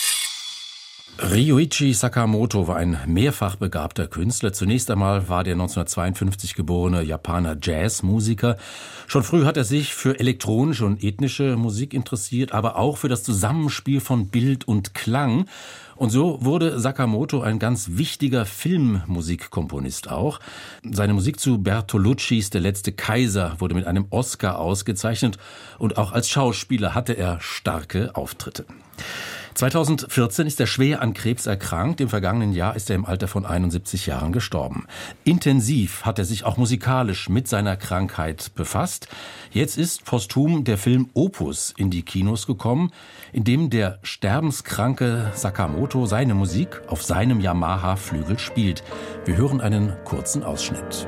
Ryuichi Sakamoto war ein mehrfach begabter Künstler. Zunächst einmal war der 1952 geborene Japaner Jazzmusiker. Schon früh hat er sich für elektronische und ethnische Musik interessiert, aber auch für das Zusammenspiel von Bild und Klang. Und so wurde Sakamoto ein ganz wichtiger Filmmusikkomponist auch. Seine Musik zu Bertoluccis Der letzte Kaiser wurde mit einem Oscar ausgezeichnet und auch als Schauspieler hatte er starke Auftritte. 2014 ist er schwer an Krebs erkrankt. Im vergangenen Jahr ist er im Alter von 71 Jahren gestorben. Intensiv hat er sich auch musikalisch mit seiner Krankheit befasst. Jetzt ist posthum der Film Opus in die Kinos gekommen, in dem der sterbenskranke Sakamoto seine Musik auf seinem Yamaha-Flügel spielt. Wir hören einen kurzen Ausschnitt.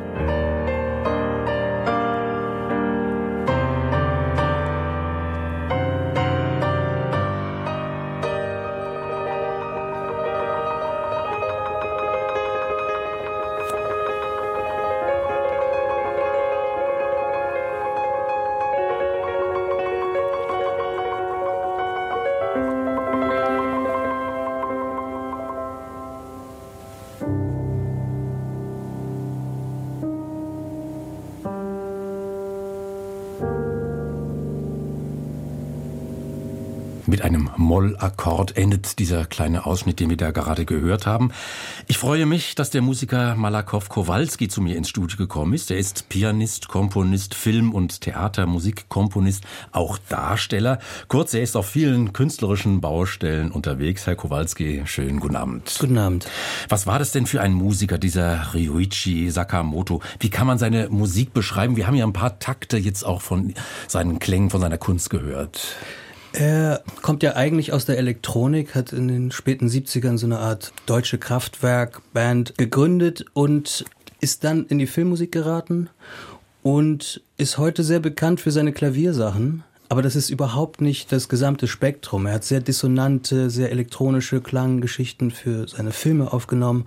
Mit einem Mollakkord endet dieser kleine Ausschnitt, den wir da gerade gehört haben. Ich freue mich, dass der Musiker Malakow Kowalski zu mir ins Studio gekommen ist. Er ist Pianist, Komponist, Film- und Theatermusikkomponist, auch Darsteller. Kurz, er ist auf vielen künstlerischen Baustellen unterwegs. Herr Kowalski, schönen guten Abend. Guten Abend. Was war das denn für ein Musiker, dieser Ryuichi Sakamoto? Wie kann man seine Musik beschreiben? Wir haben ja ein paar Takte jetzt auch von seinen Klängen, von seiner Kunst gehört. Er kommt ja eigentlich aus der Elektronik, hat in den späten 70ern so eine Art deutsche Kraftwerk-Band gegründet und ist dann in die Filmmusik geraten und ist heute sehr bekannt für seine Klaviersachen. Aber das ist überhaupt nicht das gesamte Spektrum. Er hat sehr dissonante, sehr elektronische Klanggeschichten für seine Filme aufgenommen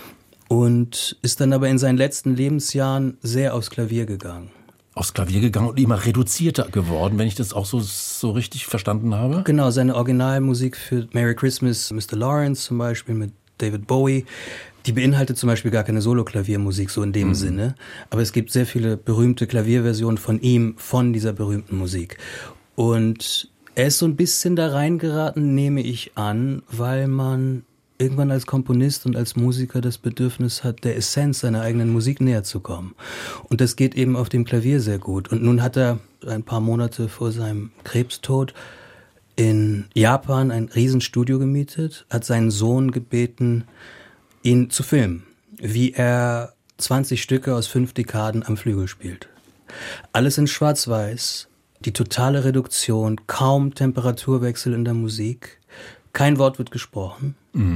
und ist dann aber in seinen letzten Lebensjahren sehr aufs Klavier gegangen. Aufs Klavier gegangen und immer reduzierter geworden, wenn ich das auch so richtig verstanden habe? Genau, seine Originalmusik für Merry Christmas, Mr. Lawrence zum Beispiel mit David Bowie, die beinhaltet zum Beispiel gar keine Solo-Klaviermusik so in dem Sinne, aber es gibt sehr viele berühmte Klavierversionen von ihm, von dieser berühmten Musik. Und er ist so ein bisschen da reingeraten, nehme ich an, weil man irgendwann als Komponist und als Musiker das Bedürfnis hat, der Essenz seiner eigenen Musik näher zu kommen. Und das geht eben auf dem Klavier sehr gut. Und nun hat er ein paar Monate vor seinem Krebstod in Japan ein Riesenstudio gemietet, hat seinen Sohn gebeten, ihn zu filmen, wie er 20 Stücke aus 5 Dekaden am Flügel spielt. Alles in Schwarz-Weiß, die totale Reduktion, kaum Temperaturwechsel in der Musik, kein Wort wird gesprochen.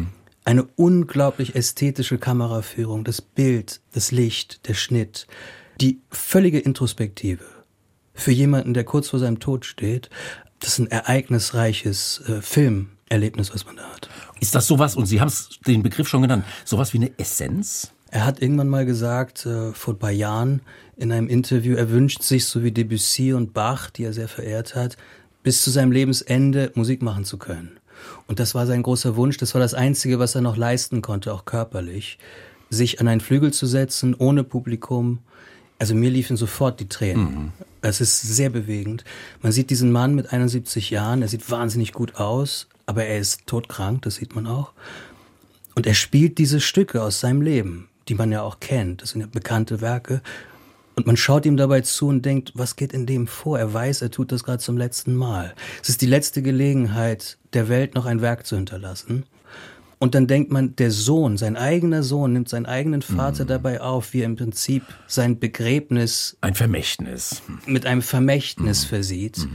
Eine unglaublich ästhetische Kameraführung, das Bild, das Licht, der Schnitt, die völlige Introspektive. Für jemanden, der kurz vor seinem Tod steht, das ist ein ereignisreiches Filmerlebnis, was man da hat. Ist das sowas, und Sie haben den Begriff schon genannt, sowas wie eine Essenz? Er hat irgendwann mal gesagt, vor ein paar Jahren in einem Interview, er wünscht sich, so wie Debussy und Bach, die er sehr verehrt hat, bis zu seinem Lebensende Musik machen zu können. Und das war sein großer Wunsch, das war das Einzige, was er noch leisten konnte, auch körperlich, sich an einen Flügel zu setzen, ohne Publikum. Also mir liefen sofort die Tränen. Es ist sehr bewegend. Man sieht diesen Mann mit 71 Jahren, er sieht wahnsinnig gut aus, aber er ist todkrank, das sieht man auch. Und er spielt diese Stücke aus seinem Leben, die man ja auch kennt, das sind ja bekannte Werke. Und man schaut ihm dabei zu und denkt, was geht in dem vor? Er weiß, er tut das gerade zum letzten Mal. Es ist die letzte Gelegenheit, der Welt noch ein Werk zu hinterlassen. Und dann denkt man, der Sohn, sein eigener Sohn, nimmt seinen eigenen Vater dabei auf, wie er im Prinzip sein Begräbnis... Ein Vermächtnis. ...mit einem Vermächtnis versieht.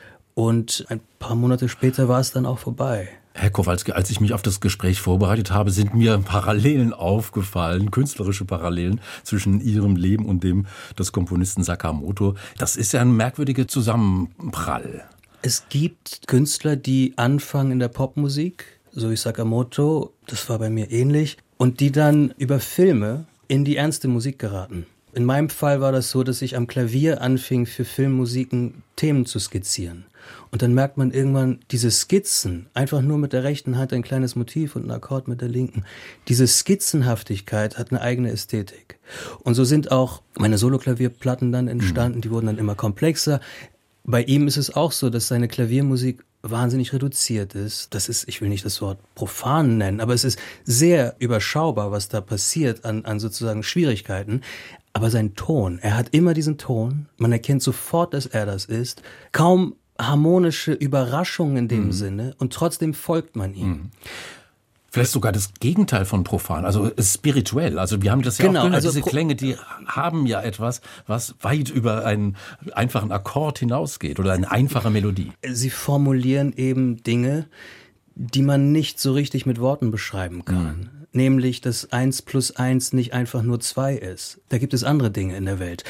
Und ein paar Monate später war es dann auch vorbei. Herr Kowalski, als ich mich auf das Gespräch vorbereitet habe, sind mir Parallelen aufgefallen, künstlerische Parallelen zwischen Ihrem Leben und dem des Komponisten Sakamoto. Das ist ja ein merkwürdiger Zusammenprall. Es gibt Künstler, die anfangen in der Popmusik, so wie Sakamoto, das war bei mir ähnlich, und die dann über Filme in die ernste Musik geraten. In meinem Fall war das so, dass ich am Klavier anfing, für Filmmusiken Themen zu skizzieren. Und dann merkt man irgendwann, diese Skizzen, einfach nur mit der rechten Hand ein kleines Motiv und einen Akkord mit der linken, diese Skizzenhaftigkeit hat eine eigene Ästhetik. Und so sind auch meine Soloklavierplatten dann entstanden, die wurden dann immer komplexer. Bei ihm ist es auch so, dass seine Klaviermusik wahnsinnig reduziert ist. Das ist, ich will nicht das Wort profan nennen, aber es ist sehr überschaubar, was da passiert an sozusagen Schwierigkeiten. Aber sein Ton, er hat immer diesen Ton, man erkennt sofort, dass er das ist. Kaum harmonische Überraschungen in dem Sinne und trotzdem folgt man ihm. Vielleicht sogar das Gegenteil von profan, also spirituell. Also wir haben das ja auch gehört, diese Klänge, die haben ja etwas, was weit über einen einfachen Akkord hinausgeht oder eine einfache Melodie. Sie formulieren eben Dinge, die man nicht so richtig mit Worten beschreiben kann. Nämlich, dass 1 + 1 nicht einfach nur 2 ist. Da gibt es andere Dinge in der Welt.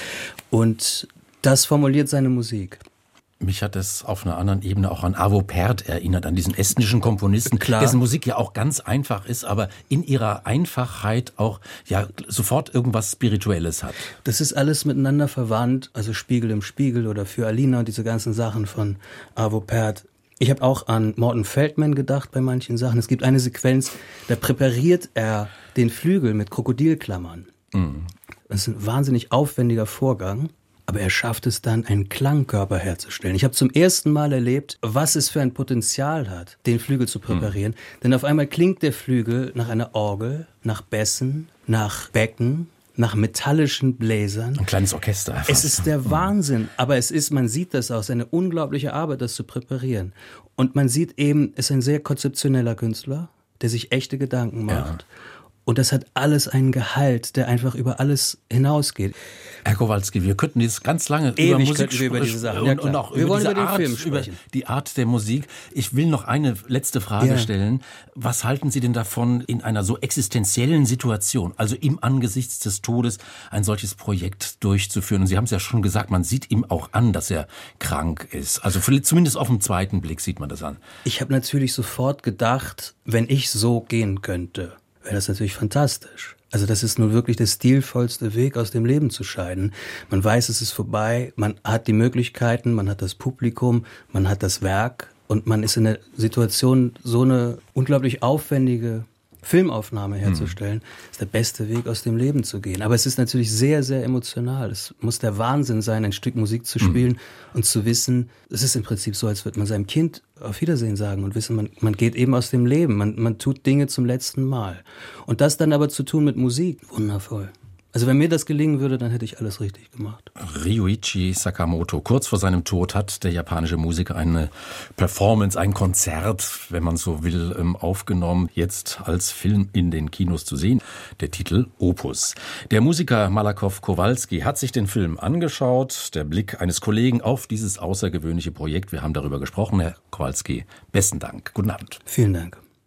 Und das formuliert seine Musik. Mich hat es auf einer anderen Ebene auch an Arvo Pärt erinnert, an diesen estnischen Komponisten, dessen Musik ja auch ganz einfach ist, aber in ihrer Einfachheit auch ja sofort irgendwas Spirituelles hat. Das ist alles miteinander verwandt, also Spiegel im Spiegel oder Für Alina und diese ganzen Sachen von Arvo Pärt. Ich habe auch an Morton Feldman gedacht bei manchen Sachen. Es gibt eine Sequenz, da präpariert er den Flügel mit Krokodilklammern. Das ist ein wahnsinnig aufwendiger Vorgang. Aber er schafft es dann, einen Klangkörper herzustellen. Ich habe zum ersten Mal erlebt, was es für ein Potenzial hat, den Flügel zu präparieren. Denn auf einmal klingt der Flügel nach einer Orgel, nach Bässen, nach Becken, nach metallischen Bläsern. Ein kleines Orchester. Einfach. Es ist der Wahnsinn. Aber es ist, man sieht das auch, eine unglaubliche Arbeit, das zu präparieren. Und man sieht eben, es ist ein sehr konzeptioneller Künstler, der sich echte Gedanken macht. Ja. Und das hat alles einen Gehalt, der einfach über alles hinausgeht. Herr Kowalski, wir könnten jetzt ganz lange über Musik sprechen und auch über diese Art, über die Art der Musik. Ich will noch eine letzte Frage stellen. Was halten Sie denn davon, in einer so existenziellen Situation, also im Angesichts des Todes, ein solches Projekt durchzuführen? Und Sie haben es ja schon gesagt, man sieht ihm auch an, dass er krank ist. Also zumindest auf den zweiten Blick sieht man das an. Ich habe natürlich sofort gedacht, wenn ich so gehen könnte, wäre das natürlich fantastisch. Also das ist nun wirklich der stilvollste Weg, aus dem Leben zu scheiden. Man weiß, es ist vorbei, man hat die Möglichkeiten, man hat das Publikum, man hat das Werk und man ist in der Situation, so eine unglaublich aufwendige Filmaufnahme herzustellen, ist der beste Weg, aus dem Leben zu gehen. Aber es ist natürlich sehr, sehr emotional. Es muss der Wahnsinn sein, ein Stück Musik zu spielen und zu wissen, es ist im Prinzip so, als würde man seinem Kind auf Wiedersehen sagen und wissen, man geht eben aus dem Leben, man tut Dinge zum letzten Mal. Und das dann aber zu tun mit Musik, wundervoll. Also wenn mir das gelingen würde, dann hätte ich alles richtig gemacht. Ryuichi Sakamoto. Kurz vor seinem Tod hat der japanische Musiker eine Performance, ein Konzert, wenn man so will, aufgenommen. Jetzt als Film in den Kinos zu sehen. Der Titel Opus. Der Musiker Malakow Kowalski hat sich den Film angeschaut. Der Blick eines Kollegen auf dieses außergewöhnliche Projekt. Wir haben darüber gesprochen. Herr Kowalski, besten Dank. Guten Abend. Vielen Dank.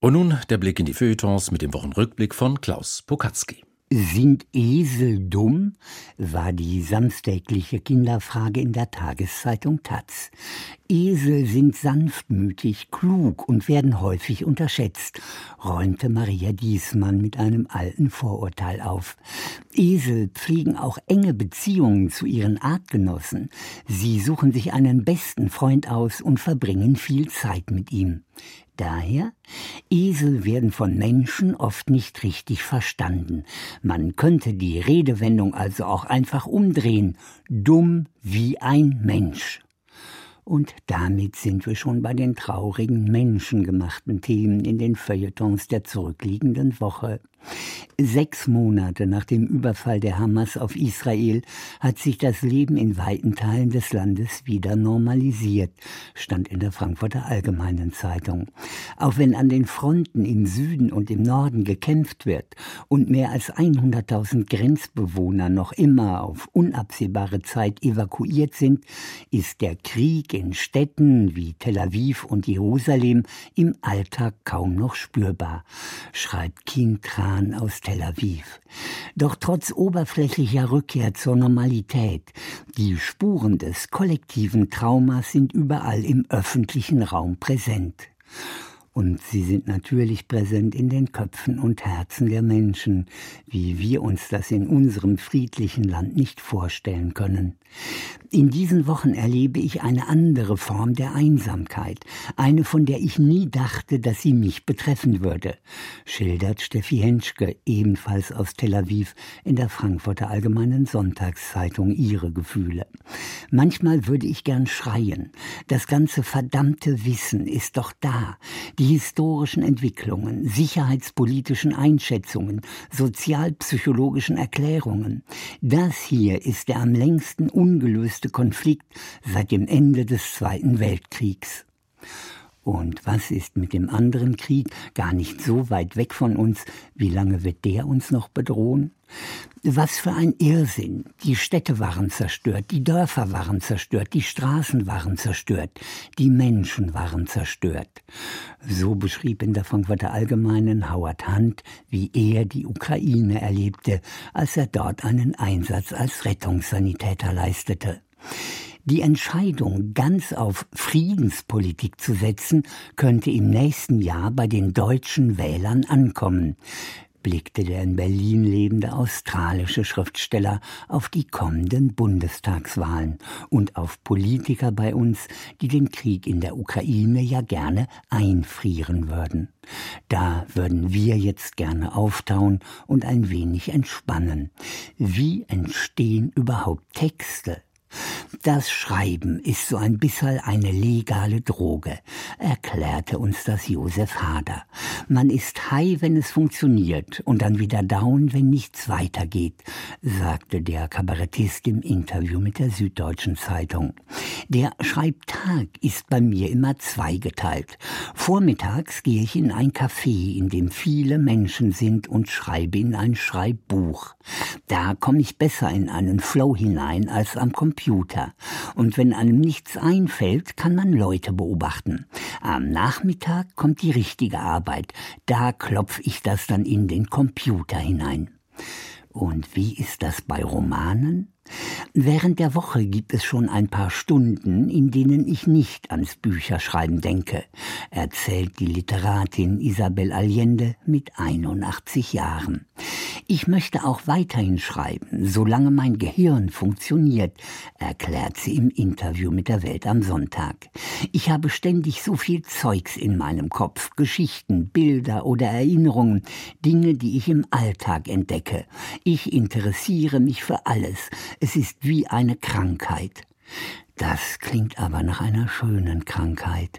Und nun der Blick in die Feuilletons mit dem Wochenrückblick von Klaus Pokatzky. Sind Esel dumm? War die samstägliche Kinderfrage in der Tageszeitung taz. Esel sind sanftmütig, klug und werden häufig unterschätzt, räumte Maria Diesmann mit einem alten Vorurteil auf. Esel pflegen auch enge Beziehungen zu ihren Artgenossen. Sie suchen sich einen besten Freund aus und verbringen viel Zeit mit ihm. Daher, Esel werden von Menschen oft nicht richtig verstanden. Man könnte die Redewendung also auch einfach umdrehen. Dumm wie ein Mensch. Und damit sind wir schon bei den traurigen menschengemachten Themen in den Feuilletons der zurückliegenden Woche. 6 Monate nach dem Überfall der Hamas auf Israel hat sich das Leben in weiten Teilen des Landes wieder normalisiert, stand in der Frankfurter Allgemeinen Zeitung. Auch wenn an den Fronten im Süden und im Norden gekämpft wird und mehr als 100.000 Grenzbewohner noch immer auf unabsehbare Zeit evakuiert sind, ist der Krieg in Städten wie Tel Aviv und Jerusalem im Alltag kaum noch spürbar, schreibt Kien Tran aus Tel Aviv. Doch trotz oberflächlicher Rückkehr zur Normalität, die Spuren des kollektiven Traumas sind überall im öffentlichen Raum präsent. Und sie sind natürlich präsent in den Köpfen und Herzen der Menschen, wie wir uns das in unserem friedlichen Land nicht vorstellen können. In diesen Wochen erlebe ich eine andere Form der Einsamkeit, eine, von der ich nie dachte, dass sie mich betreffen würde, schildert Steffi Henschke, ebenfalls aus Tel Aviv, in der Frankfurter Allgemeinen Sonntagszeitung ihre Gefühle. Manchmal würde ich gern schreien. Das ganze verdammte Wissen ist doch da. Die historischen Entwicklungen, sicherheitspolitischen Einschätzungen, sozialpsychologischen Erklärungen. Das hier ist der am längsten ungelöste Konflikt seit dem Ende des Zweiten Weltkriegs. Und was ist mit dem anderen Krieg, gar nicht so weit weg von uns? Wie lange wird der uns noch bedrohen? Was für ein Irrsinn. Die Städte waren zerstört, die Dörfer waren zerstört, die Straßen waren zerstört, die Menschen waren zerstört. So beschrieb in der Frankfurter Allgemeinen Howard Hunt, wie er die Ukraine erlebte, als er dort einen Einsatz als Rettungssanitäter leistete. Die Entscheidung, ganz auf Friedenspolitik zu setzen, könnte im nächsten Jahr bei den deutschen Wählern ankommen, blickte der in Berlin lebende australische Schriftsteller auf die kommenden Bundestagswahlen und auf Politiker bei uns, die den Krieg in der Ukraine ja gerne einfrieren würden. Da würden wir jetzt gerne auftauen und ein wenig entspannen. Wie entstehen überhaupt Texte? Das Schreiben ist so ein bisschen eine legale Droge, erklärte uns das Josef Hader. Man ist high, wenn es funktioniert, und dann wieder down, wenn nichts weitergeht, sagte der Kabarettist im Interview mit der Süddeutschen Zeitung. Der Schreibtag ist bei mir immer zweigeteilt. Vormittags gehe ich in ein Café, in dem viele Menschen sind, und schreibe in ein Schreibbuch. Da komme ich besser in einen Flow hinein als am Computer. Und wenn einem nichts einfällt, kann man Leute beobachten. Am Nachmittag kommt die richtige Arbeit. Da klopfe ich das dann in den Computer hinein. Und wie ist das bei Romanen? Während der Woche gibt es schon ein paar Stunden, in denen ich nicht ans Bücherschreiben denke, erzählt die Literatin Isabel Allende mit 81 Jahren. Ich möchte auch weiterhin schreiben, solange mein Gehirn funktioniert, erklärt sie im Interview mit der Welt am Sonntag. Ich habe ständig so viel Zeugs in meinem Kopf, Geschichten, Bilder oder Erinnerungen, Dinge, die ich im Alltag entdecke. Ich interessiere mich für alles. Es ist wie eine Krankheit. Das klingt aber nach einer schönen Krankheit.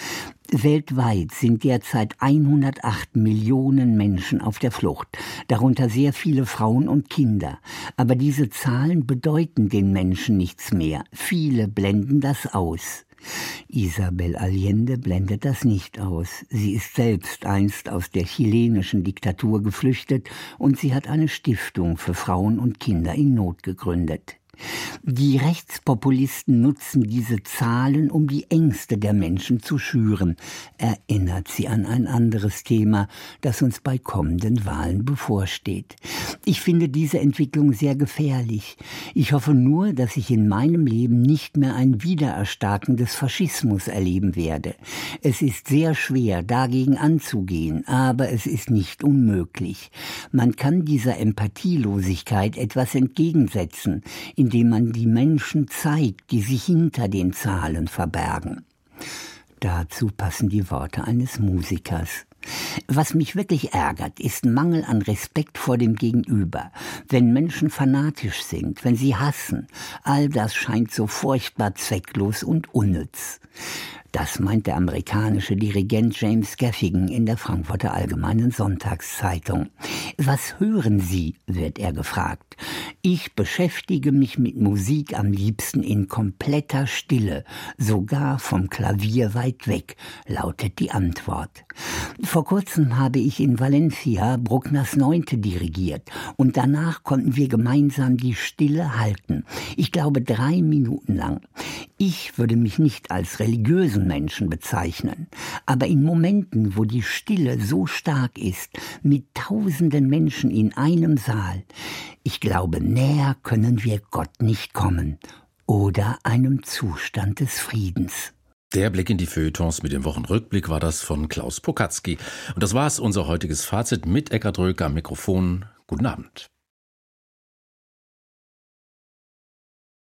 Weltweit sind derzeit 108 Millionen Menschen auf der Flucht, darunter sehr viele Frauen und Kinder. Aber diese Zahlen bedeuten den Menschen nichts mehr. Viele blenden das aus. Isabel Allende blendet das nicht aus. Sie ist selbst einst aus der chilenischen Diktatur geflüchtet und sie hat eine Stiftung für Frauen und Kinder in Not gegründet. Die Rechtspopulisten nutzen diese Zahlen, um die Ängste der Menschen zu schüren, erinnert sie an ein anderes Thema, das uns bei kommenden Wahlen bevorsteht. Ich finde diese Entwicklung sehr gefährlich. Ich hoffe nur, dass ich in meinem Leben nicht mehr ein Wiedererstarken des Faschismus erleben werde. Es ist sehr schwer, dagegen anzugehen, aber es ist nicht unmöglich. Man kann dieser Empathielosigkeit etwas entgegensetzen, indem man die Menschen zeigt, die sich hinter den Zahlen verbergen. Dazu passen die Worte eines Musikers. Was mich wirklich ärgert, ist Mangel an Respekt vor dem Gegenüber. Wenn Menschen fanatisch sind, wenn sie hassen, all das scheint so furchtbar zwecklos und unnütz. Das meint der amerikanische Dirigent James Gaffigan in der Frankfurter Allgemeinen Sonntagszeitung. Was hören Sie, wird er gefragt. Ich beschäftige mich mit Musik am liebsten in kompletter Stille, sogar vom Klavier weit weg, lautet die Antwort. Vor kurzem habe ich in Valencia Bruckners 9. dirigiert und danach konnten wir gemeinsam die Stille halten. Ich glaube 3 Minuten lang. Ich würde mich nicht als religiösen Menschen bezeichnen, aber in Momenten, wo die Stille so stark ist, mit tausenden Menschen in einem Saal, ich glaube, näher können wir Gott nicht kommen oder einem Zustand des Friedens. Der Blick in die Feuilletons mit dem Wochenrückblick war das von Klaus Pokatzky. Und das war's, unser heutiges Fazit mit Eckhard Rölke am Mikrofon. Guten Abend.